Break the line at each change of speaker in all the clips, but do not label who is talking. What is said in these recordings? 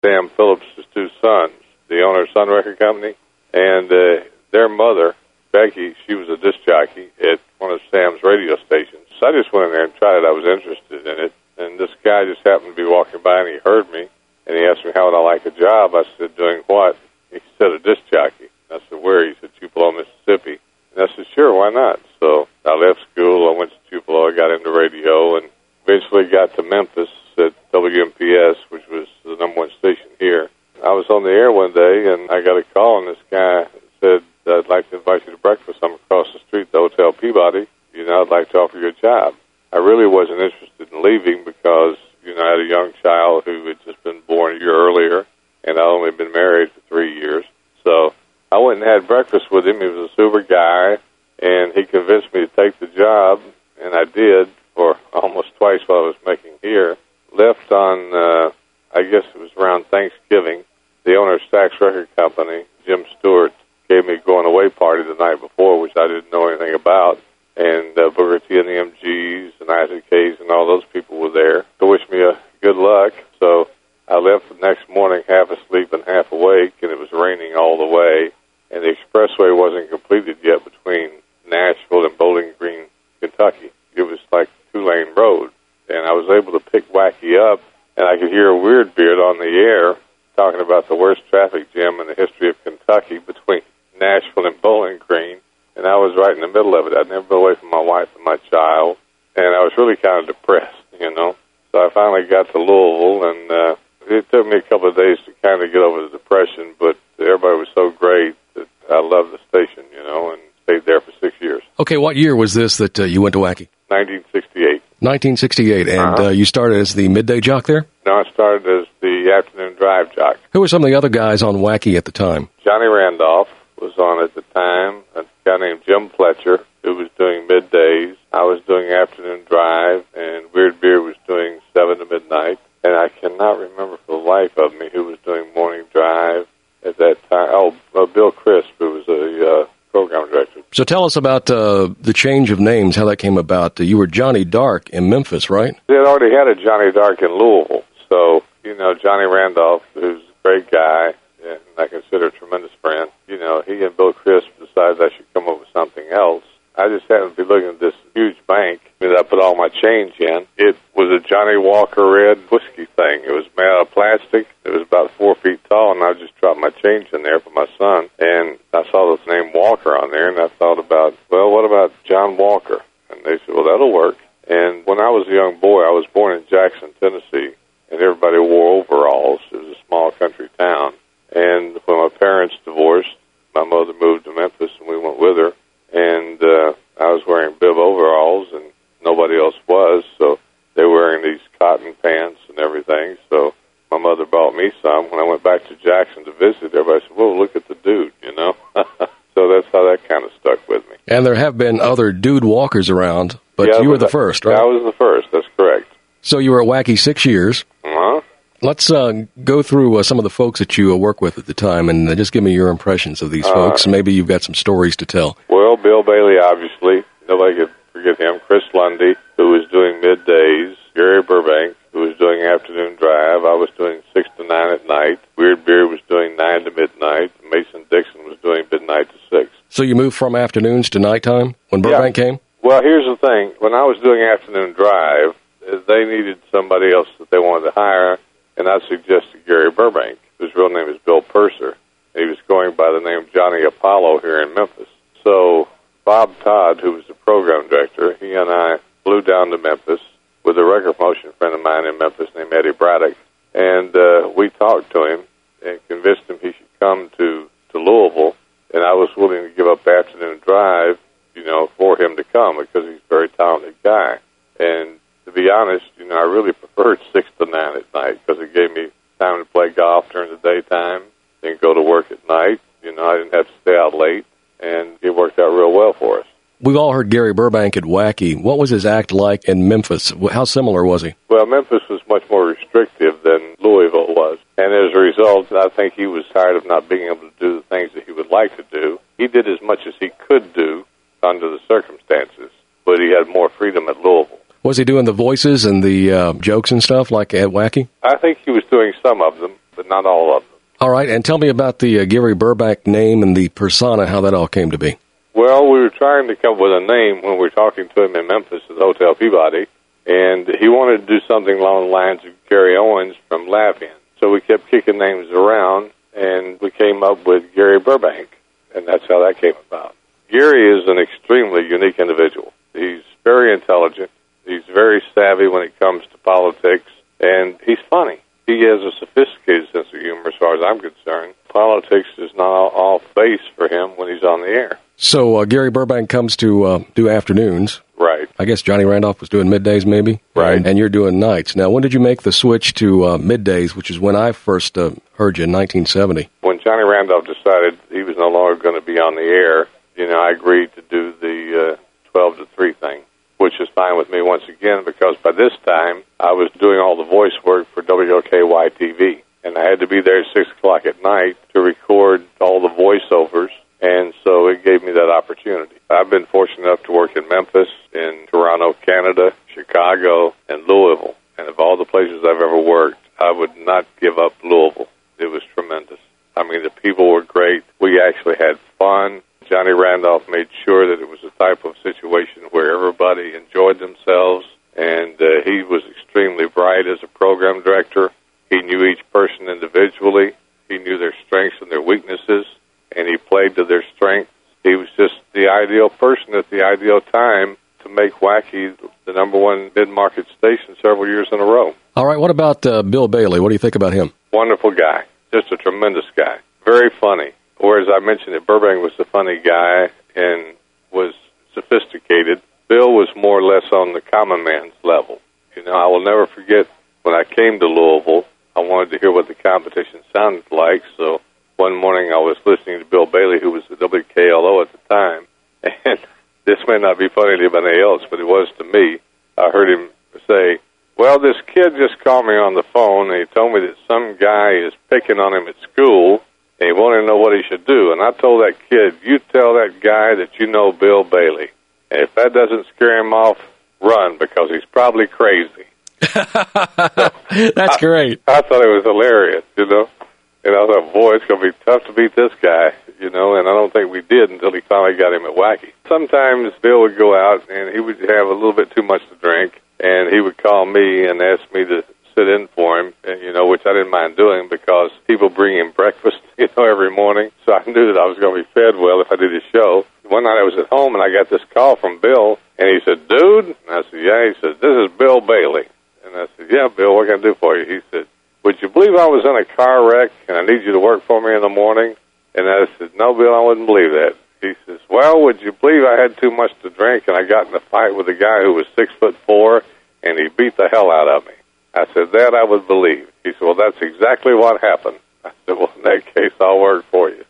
Sam Phillips' two sons, the owner of Sun Record Company, and their mother, Becky, she was a disc jockey at one of Sam's radio stations. So I just went in there and tried it. I was interested in it. And this guy just happened to be walking by, and he heard me, and he asked me how would I like a job. I said, doing what? He said, a disc jockey. I said, where? He said, Tupelo, Mississippi. And I said, sure, why not? So I left school, I went to Tupelo, I got into radio, and eventually got to Memphis at WMPS, which was the #1 station here. I was on the air one day, and I got a call, and this guy said, I'd like to invite you to breakfast. I'm across the street, the Hotel Peabody. I'd like to offer you a job. I really wasn't interested in leaving because, I had a young child who had just been born a year earlier, and I'd only been married for 3 years. So I went and had breakfast with him. He was a super guy, and he convinced me to take the job, and I did for almost twice what I was making here. Left on, I guess it was around Thanksgiving. The owner of Stax Record Company, Jim Stewart, gave me a going-away party the night before, which I didn't know anything about. And Booker T and the MGs and Isaac Hayes and all those people were there to wish me a good luck. So I left the next morning half asleep and half awake, and it was raining all the way. And the expressway wasn't completed yet between Nashville and Bowling Green, Kentucky. It was like a 2-lane road. And I was able to pick Wacky up, and I could hear a Weird Beard on the air talking about the worst traffic jam in the history of Kentucky between Nashville and Bowling Green. And I was right in the middle of it. I'd never been away from my wife and my child, and I was really kind of depressed, So I finally got to Louisville, and it took me a couple of days to kind of get over the depression, but everybody was so great that I loved the station, and stayed there for 6 years.
Okay, what year was this that you went to Wacky?
1968.
1968, and you started as the midday jock there?
No, I started as the afternoon drive jock.
Who were some of the other guys on Wacky at the time?
Johnny Randolph was on at the time. A guy named Jim Fletcher, who was doing middays. I was doing afternoon drive, and Weird Beard was doing 7 to midnight. And I cannot remember for the life of me who was doing morning drive at that time. Oh, Bill Crisp, who was a program director.
So tell us about the change of names, how that came about. You were Johnny Dark in Memphis, right?
They had already had a Johnny Dark in Louisville. So, Johnny Randolph, who's a great guy, and I consider a tremendous friend, he and Bill Crisp decided I should come up with something else. I just happened to be looking at this huge bank that I put all my change in. It was a Johnny Walker Red whiskey thing. It was made out of plastic. It was about 4 feet tall, and I just dropped my change in there for my son. And I saw this name Walker on there, and I thought about, well, what about John Walker? And they said, well, that'll work. And when I was a young boy, I was born in Jackson, Tennessee, and everybody wore overalls. It was a small country town. And when my parents divorced, my mother moved to Memphis, and we went with her. And I was wearing bib overalls, and nobody else was, so they were wearing these cotton pants and everything. So my mother bought me some. When I went back to Jackson to visit, everybody said, whoa, look at the dude, So that's how that kind of stuck with me.
And there have been other dude walkers around, but you were the first, right?
I was the first, that's correct.
So you were at Wacky 6 years.
Uh-huh.
Let's go through some of the folks that you work with at the time, and just give me your impressions of these folks. Maybe you've got some stories to tell.
Well, Bill Bailey, obviously. Nobody could forget him. Chris Lundy, who was doing middays. Gary Burbank, who was doing afternoon drive. I was doing 6 to 9 at night. Weird Beard was doing 9 to midnight. Mason Dixon was doing midnight to 6.
So you moved from afternoons to nighttime when Burbank came?
Well, here's the thing. When I was doing afternoon drive, they needed somebody else that they wanted to hire, and I suggested Gary Burbank, whose real name is Bill Purser. He was going by the name Johnny Apollo here in Memphis. So Bob Todd, who was the program director, he and I flew down to Memphis with a record promotion friend of mine in Memphis named Eddie Braddock, and we talked to him and convinced him he should come to Louisville, and I was willing to give up afternoon drive, for him to come because he's a very talented guy. And to be honest, I really preferred 6 to 9 at night because it gave me time to play golf during the daytime and go to work at night. I didn't have to stay out late, and it worked out real well for us.
We've all heard Gary Burbank at Wacky. What was his act like in Memphis? How similar was he?
Well, Memphis was much more restrictive than Louisville was. And as a result, I think he was tired of not being able to do the things that he would like to do. He did as much as he could do under the circumstances, but he had more freedom at Louisville. Was he doing the voices and the jokes and stuff like at Wacky? I think he was doing some of them, but not all of them.
All right, and tell me about the Gary Burbank name and the persona, how that all came to be.
Well, we were trying to come up with a name when we were talking to him in Memphis at the Hotel Peabody, and he wanted to do something along the lines of Gary Owens from Laugh-In. So we kept kicking names around, and we came up with Gary Burbank, and that's how that came about. Gary is an extremely unique individual. He's very intelligent. He's very savvy when it comes to politics, and he's funny. He has a sophisticated sense of humor as far as I'm concerned. Politics is not all face for him when he's on the air.
So Gary Burbank comes to do afternoons.
Right.
I guess Johnny Randolph was doing middays maybe?
Right.
And you're doing nights. Now, when did you make the switch to middays, which is when I first heard you in 1970?
When Johnny Randolph decided he was no longer going to be on the air, I agreed to do the 12 to 3 thing, which is fine with me once again because by this time I was doing all the voice work for WLKY-TV, and I had to be there at 6 o'clock at night to record all the voiceovers, and so it gave me that opportunity. I've been fortunate enough to work in Memphis, in Toronto, Canada, Chicago, and Louisville, and of all the places I've ever worked, I would not give up Louisville. It was tremendous. I mean, the people were great. We actually had fun. Johnny Randolph made sure that it was a type of situation where everybody enjoyed themselves, and he was extremely bright as a program director. He knew each person individually. He knew their strengths and their weaknesses, and he played to their strengths. He was just the ideal person at the ideal time to make Wacky the number one mid-market station several years in a row.
All right, what about Bill Bailey? What do you think about him?
Wonderful guy. Just a tremendous guy. Very funny. Whereas I mentioned that Burbank was the funny guy and was sophisticated, Bill was more or less on the common man's level. I will never forget when I came to Louisville, I wanted to hear what the competition sounded like, so one morning I was listening to Bill Bailey, who was the WKLO at the time, and this may not be funny to anybody else, but it was to me. I heard him say, well, this kid just called me on the phone, and he told me that some guy is picking on him at school, and he wanted to know what he should do. And I told that kid, you tell that guy that you know Bill Bailey. And if that doesn't scare him off, run, because he's probably crazy.
That's great.
I thought it was hilarious, And I thought, boy, it's going to be tough to beat this guy, and I don't think we did until he finally got him at Wacky. Sometimes Bill would go out, and he would have a little bit too much to drink, and he would call me and ask me to sit in for him, which I didn't mind doing because people bring him breakfast, every morning. So I knew that I was going to be fed well if I did his show. One night I was at home and I got this call from Bill, and he said, dude, and I said, yeah. He said, this is Bill Bailey. And I said, yeah, Bill, what can I do for you? He said, would you believe I was in a car wreck and I need you to work for me in the morning? And I said, no, Bill, I wouldn't believe that. He says, well, would you believe I had too much to drink and I got in a fight with a guy who was 6'4" and he beat the hell out of me? I said, that I would believe. He said, well, that's exactly what happened. I said, well, in that case, I'll work for you.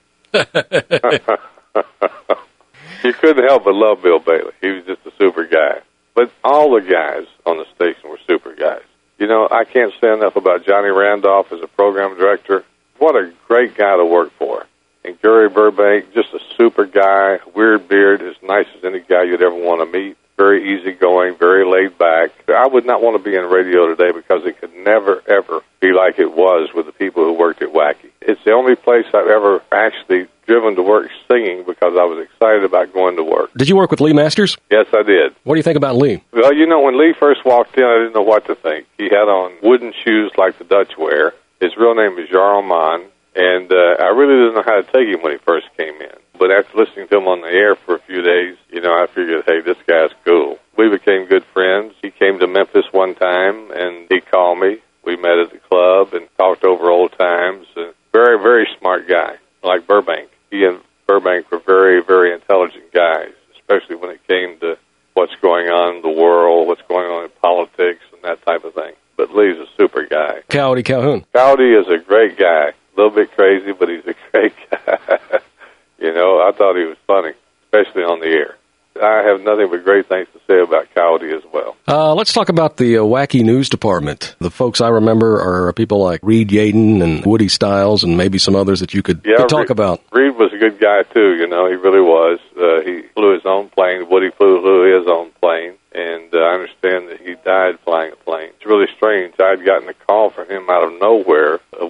You couldn't help but love Bill Bailey. He was just a super guy. But all the guys on the station were super guys. I can't say enough about Johnny Randolph as a program director. What a great guy to work for. And Gary Burbank, just a super guy, weird beard, as nice as any guy you'd ever want to meet. Very easygoing, very laid back. I would not want to be in radio today because it could never, ever be like it was with the people who worked at Wacky. It's the only place I've ever actually driven to work singing because I was excited about going to work.
Did you work with Lee Masters?
Yes, I did.
What do you think about Lee?
Well, when Lee first walked in, I didn't know what to think. He had on wooden shoes like the Dutch wear. His real name is Jarl Mann, and I really didn't know how to take him when he first came in. But after listening to him on the air for a few days, I figured, hey, this guy's cool. We became good friends. He came to Memphis one time, and he called me. We met at the club and talked over old times. Very, very smart guy, like Burbank. He and Burbank were very, very intelligent guys, especially when it came to what's going on in the world, what's going on in politics, and that type of thing. But Lee's a super guy.
Cowdy Calhoun.
Cowdy is a great guy. A little bit crazy, but he's a great guy. I thought he was funny, especially on the air. I have nothing but great things to say about Cowdy as well.
Let's talk about the Wacky News Department. The folks I remember are people like Reed Yaden and Woody Stiles and maybe some others that you could talk about.
Reed was a good guy, too. He really was. He flew his own plane. Woody flew his own plane. And I understand that he died flying a plane. It's really strange. I had gotten a call from him out of nowhere a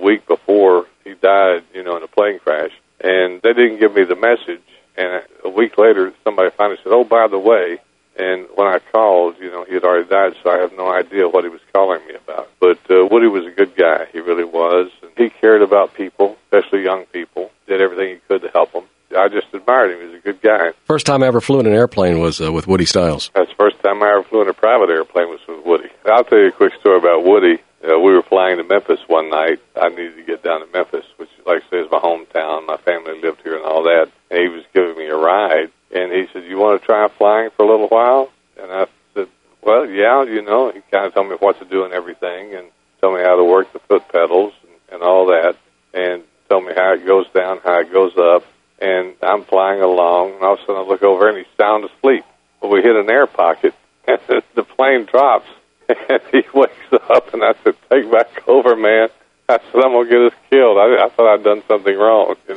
week before he died, in a plane crash. And they didn't give me the message. And a week later, somebody finally said, "Oh, by the way," and when I called, he had already died, so I have no idea what he was calling me about. But Woody was a good guy. He really was. And he cared about people, especially young people, did everything he could to help them. I just admired him. He was a good guy.
First time I ever flew in an airplane was with Woody Stiles.
That's the first time I ever flew in a private airplane was with Woody. I'll tell you a quick story about Woody. We were flying to Memphis one night. I needed to get down to Memphis, which, like I say, is my hometown. My family lived here and all that. And he was giving me a ride. And he said, "You want to try flying for a little while?" And I said, "Well, yeah, He kind of told me what to do and everything, and told me how to work the foot pedals and all that, and told me how it goes down, how it goes up. And I'm flying along, and all of a sudden I look over, and he's sound asleep. Well, we hit an air pocket, and the plane drops, and he wakes up, and I said, "Take back over, man." I said, "I'm going to get us killed." I thought I'd done something wrong, I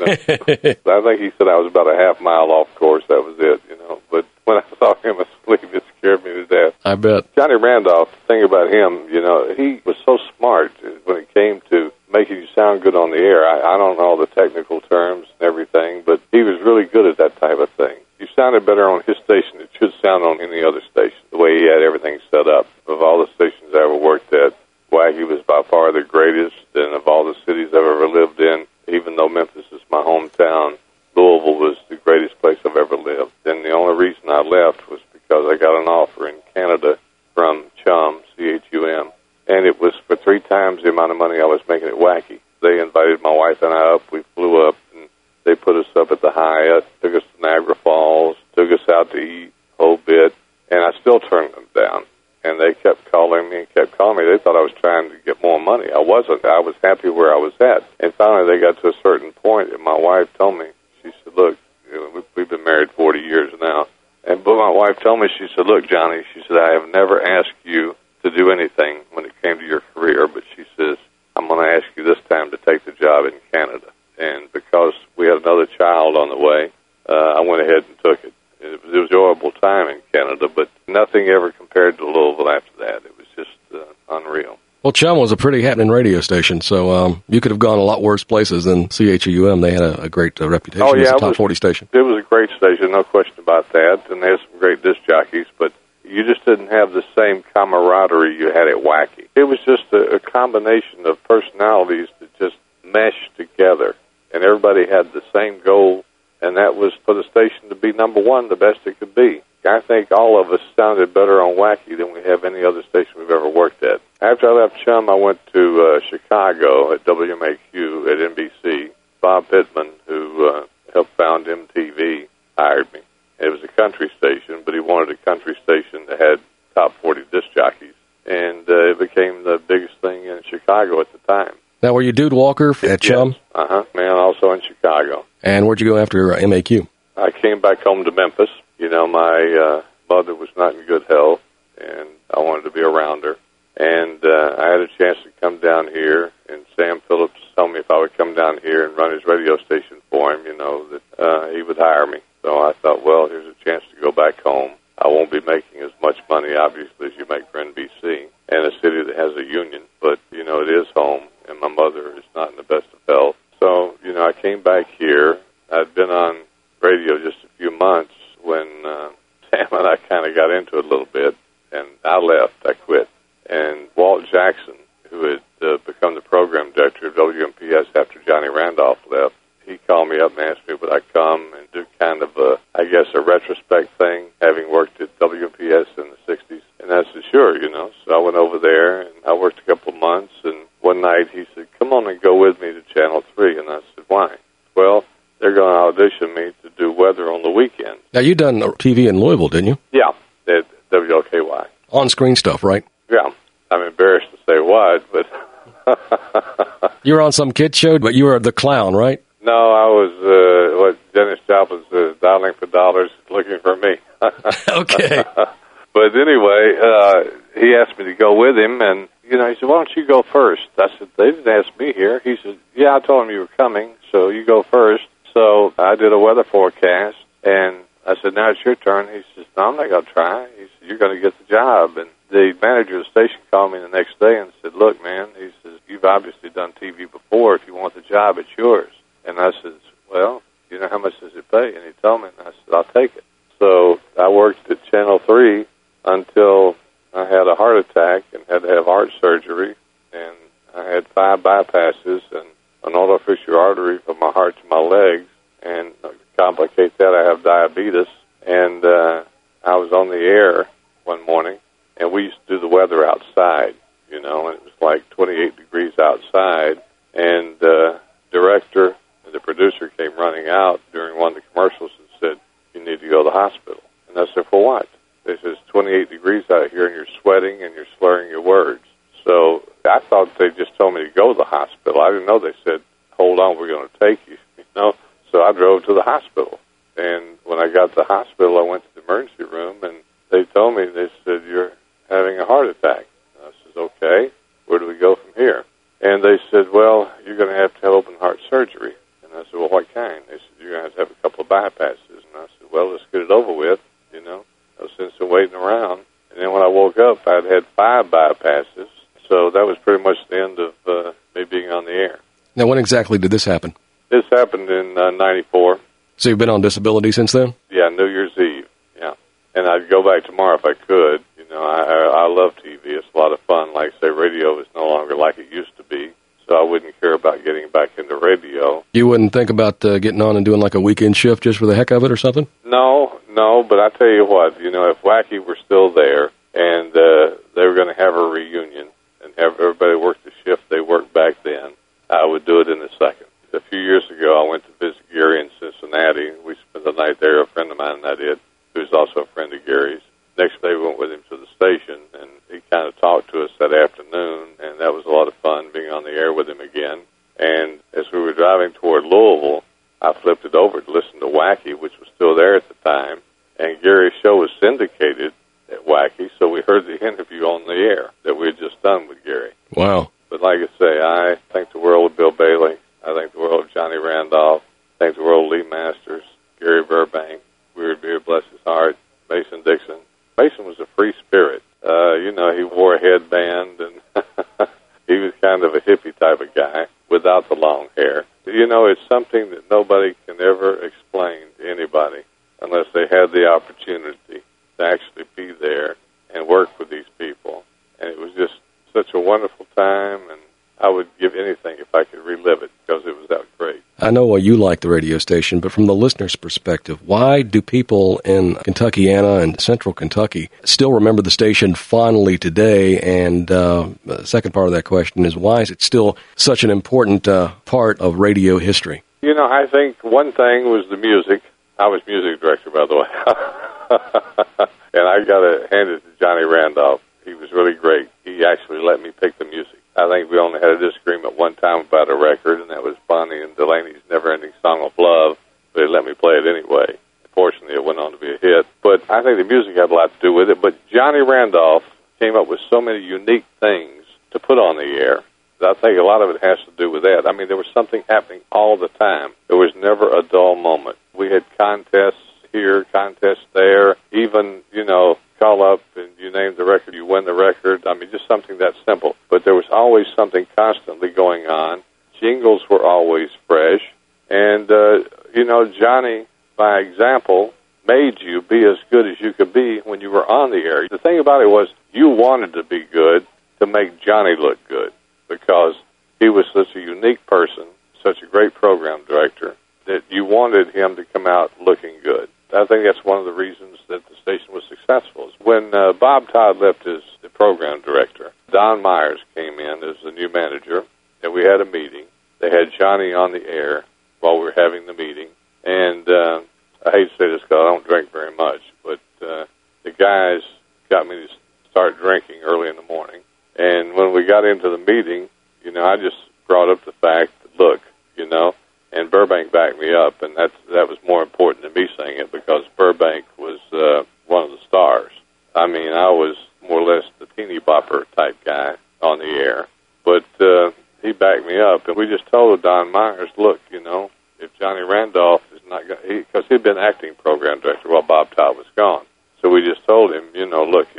think he said I was about a half mile off course. That was it, But when I saw him asleep, it scared me to death.
I bet.
Johnny Randolph, the thing about him, he was so smart when it came to making you sound good on the air. I don't know all the technical terms and everything, but he was really good at that type of thing. You sounded better on his station than it should sound on any other station, the way he had everything set up. Of all the stations I ever worked at, Wacky was by far the greatest, and of all the cities I've ever lived in, even though Memphis is my hometown, Louisville was the greatest place I've ever lived. And the only reason I left was because I got an offer in Canada from CHUM, CHUM, and it was for 3 times the amount of money I was making at Wacky. They invited my wife and I up. We flew up, and they put us up at the Hyatt, took us to Niagara Falls, took us out to eat a whole bit, and I still turned them down. And they kept calling me and kept calling me. They thought I was trying to get more money. I wasn't. I was happy where I was at. And finally they got to a certain point, and my wife told me, she said, "Look, we've been married 40 years now." But my wife told me, she said, "Look, Johnny," she said, "I have never asked you to do anything when it came to your career, but," she says, "I'm going to ask you this time to take the job in Canada." And because we had another child on the way, I went ahead and took it. It was an enjoyable time in Canada, but nothing ever compared to Louisville after that. It was just unreal.
Well, CHUM was a pretty happening radio station, so you could have gone a lot worse places than CHUM. They had a great reputation as a top 40 station.
It was a great station, no question about that, and they had some great disc jockeys, but you just didn't have the same camaraderie you had at Wacky. It was just a combination of personalities that just meshed together, and everybody had the same goal, and that was for the station to be number one, the best it could be. I think all of us sounded better on Wacky than we have any other station we've ever worked at. After I left CHUM, I went to Chicago at WMAQ at NBC. Bob Pittman, who helped found MTV, hired me. It was a country station, but he wanted a country station that had top 40 disc jockeys, and it became the biggest thing in Chicago at the time.
Now, were you Dude Walker at CHUM?
Yes. Man, also in Chicago.
And where'd you go after MAQ?
I came back home to Memphis. My mother was not in good health, and I wanted to be around her. And I had a chance to come down here, and Sam Phillips told me if I would come down here and run his radio station for him, that he would hire me. So I thought, well, here's a chance to go back home. I won't be making as much money, obviously, as you make for NBC, and a city that has a union, but, it is home, and my mother is not in the best of health. So, I came back here. I'd been on radio just a few months when Sam and I kind of got into it a little bit, and I left. I quit. And Walt Jackson, who had become the program director of WMPS after Johnny Randolph left, he called me up and asked me would I come and do kind of a retrospect thing, having worked at WMPS in the 60s. And I said, sure, So I went over there, and I worked a couple of months, and one night he said, come on and go with me to Channel 3. And I said, why? Well, they're going to audition me to do weather on the weekend.
Now, you done TV in Louisville, didn't you?
Yeah, at WLKY.
On-screen stuff, right?
Yeah. I'm embarrassed to say what, but...
You were on some kid show, but you were the clown, right?
No, I was Dennis Joplin's Dialing for Dollars, looking for me.
Okay.
But anyway, he asked me to go with him, and, he said, why don't you go first? I said, they didn't ask me here. He said, yeah, I told him you were coming, so you go first. So I did a weather forecast, and I said, now it's your turn. He says, no, I'm not going to try. He said, you're going to get the job. And the manager of the station called me the next day and said, look, man, he says, you've obviously done TV before. If you want the job, it's yours. And I said, well, you know, how much does it pay? And he told me, and I said, I'll take it. So I worked at Channel 3 until I had a heart attack and had to have heart surgery. And I had 5 bypasses and an artificial artery from my heart to my legs. And to complicate that, I have diabetes. And I was on the air one morning, and we used to do the weather outside, you know, and it was like 28 degrees outside. And the director and the producer came running out during one of the commercials and said, you need to go to the hospital. And I said, for what? They said, it's 28 degrees out here, and you're sweating and you're slurring your words. So I thought they just told me to go to the hospital. I didn't know they said, hold on, we're going to take you, you know. So I drove to the hospital. And when I got to the hospital, I went to the emergency room, and they told me, they said, you're having a heart attack. And I said, okay, where do we go from here? And they said, well, you're going to have open heart surgery. And I said, well, what kind? They said, you're going to have a couple of bypasses. And I said, well, let's get it over with, you know. I was since waiting around. And then when I woke up, I'd had 5 bypasses. So that was pretty much the end of me being on the air.
Now, when exactly did this happen?
This happened in 94.
So you've been on disability since then?
Yeah, New Year's Eve, yeah. And I'd go back tomorrow if I could. You know, I love TV. It's a lot of fun. Like I say, radio is no longer like it used to be, so I wouldn't care about getting back into radio. You
wouldn't think about getting on and doing like a weekend shift just for the heck of it or something?
No, but I tell you what, you know, if Wacky were still there and they were going to have a reunion and have everybody work the shift they worked back then, I would do it in a second. A few years ago, I went to visit Gary in Cincinnati. We spent the night there. A friend of mine and I did, who's also a friend of Gary's. Next day, we went with him to the station, and he kind of talked to us that afternoon, and that was a lot of fun being on the air with him again. And as we were driving toward Louisville, I flipped it over to listen to Wacky, which was still there at the time, and Gary's show was syndicated at Wacky, so we heard the interview on the air that we had just done with Gary.
Wow.
But like I say, I think the world of Bill Bailey. I think the world of Johnny Randolph. I think the world of Lee Masters, Gary Burbank, Weird Beard, bless his heart, Mason Dixon. Mason was a free spirit. You know, he wore a headband, and he was kind of a hippie type of guy without the long hair. You know, it's something that nobody can ever explain to anybody unless they had the opportunity to actually be there and work with these people. And it was just such a wonderful time, and I would give anything if I could relive it because it was that great.
I know why you like the radio station, but from the listener's perspective, why do people in Kentuckiana and central Kentucky still remember the station fondly today? And the second part of that question is, why is it still such an important part of radio history?
You know, I think one thing was the music. I was music director, by the way. And I got to hand it to Johnny Randolph. He was really great. He actually let me pick the music. I think we only had a disagreement one time about a record, and that was Bonnie and Delaney's Never-Ending Song of Love, but they let me play it anyway. Fortunately, it went on to be a hit. But I think the music had a lot to do with it. But Johnny Randolph came up with so many unique things to put on the air that I think a lot of it has to do with that. I mean, there was something happening all the time. There was never a dull moment. We had contests here, contests there, even, you know, call up and you name the record, you win the record. I mean, just something that simple. But there was always something constantly going on. Jingles were always fresh. And, you know, Johnny, by example, made you be as good as you could be when you were on the air. The thing about it was you wanted to be good to make Johnny look good because he was such a unique person, such a great program director, that you wanted him to come out looking good. I think that's one of the reasons that the station was successful. When Bob Todd left as the program director, Don Myers came in as the new manager, and we had a meeting. They had Johnny on the air while we were having the meeting. And I hate to say this because I don't drink very much, but the guys got me to start drinking early in the morning. And when we got into the meeting, you know, I just brought up the fact that, look, you know, and Burbank backed me up, and that was more important than me saying it because Burbank was one of the stars. I mean, I was more or less the teeny bopper type guy on the air, but he backed me up, and we just told Don Myers, look, you know, if Johnny Randolph is not going because he'd been acting program director while Bob Todd was gone. So we just told him, you know, look, if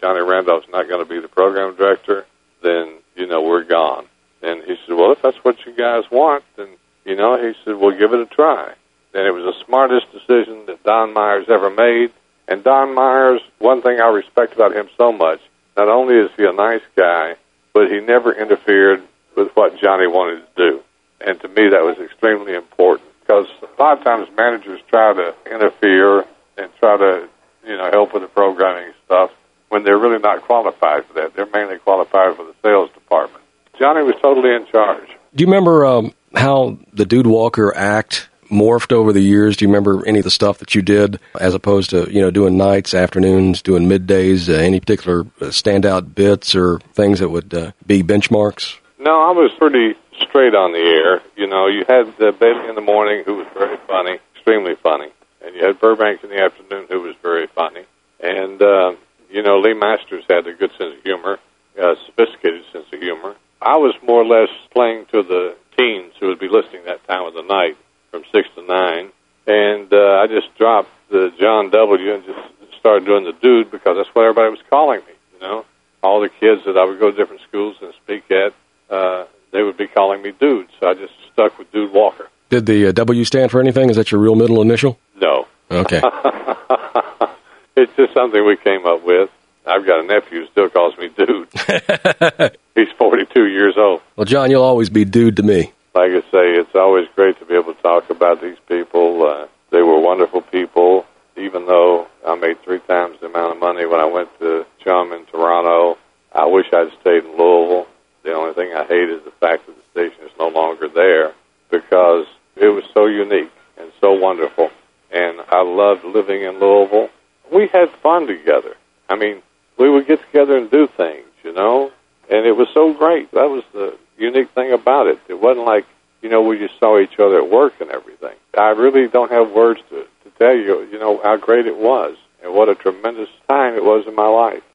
Johnny Randolph's not going to be the program director, then, we're gone. And he said, well, if that's what you guys want, then, he said, we'll give it a try. And it was the smartest decision that Don Myers ever made. And Don Myers, one thing I respect about him so much, not only is he a nice guy, but he never interfered with what Johnny wanted to do. And to me, that was extremely important, because a lot of times managers try to interfere and try to, help with the programming stuff when they're really not qualified for that. They're mainly qualified for the sales department. Johnny was totally in charge.
Do you remember how the Dude Walker act morphed over the years? Do you remember any of the stuff that you did as opposed to, doing nights, afternoons, doing middays, any particular standout bits or things that would be benchmarks?
No, I was pretty straight on the air. You had Bailey in the morning, who was very funny, extremely funny. And you had Burbank in the afternoon, who was very funny. And, Lee Masters had a good sense of humor, a sophisticated sense of humor. I was more or less playing to the teens who would be listening that time of the night from 6 to 9. And I just dropped the John W. and just started doing the Dude, because that's what everybody was calling me, All the kids that I would go to different schools and speak at, they would be calling me Dude. So I just stuck with Dude Walker.
Did the W stand for anything? Is that your real middle initial?
No.
Okay.
It's just something we came up with. I've got a nephew who still calls me Dude. He's 42 years old.
Well, John, you'll always be Dude to me.
Like I say, it's always great to be able to talk about these people. They were wonderful people, even though I made 3 times the amount of money when I went to Chum in Toronto. I wish I'd stayed in Louisville. The only thing I hate is the fact that the station is no longer there, because it was so unique and so wonderful. And I loved living in Louisville. We had fun together. I mean, we would get together and do things, and it was so great. That was the unique thing about it. It wasn't like, we just saw each other at work and everything. I really don't have words to tell you, how great it was and what a tremendous time it was in my life.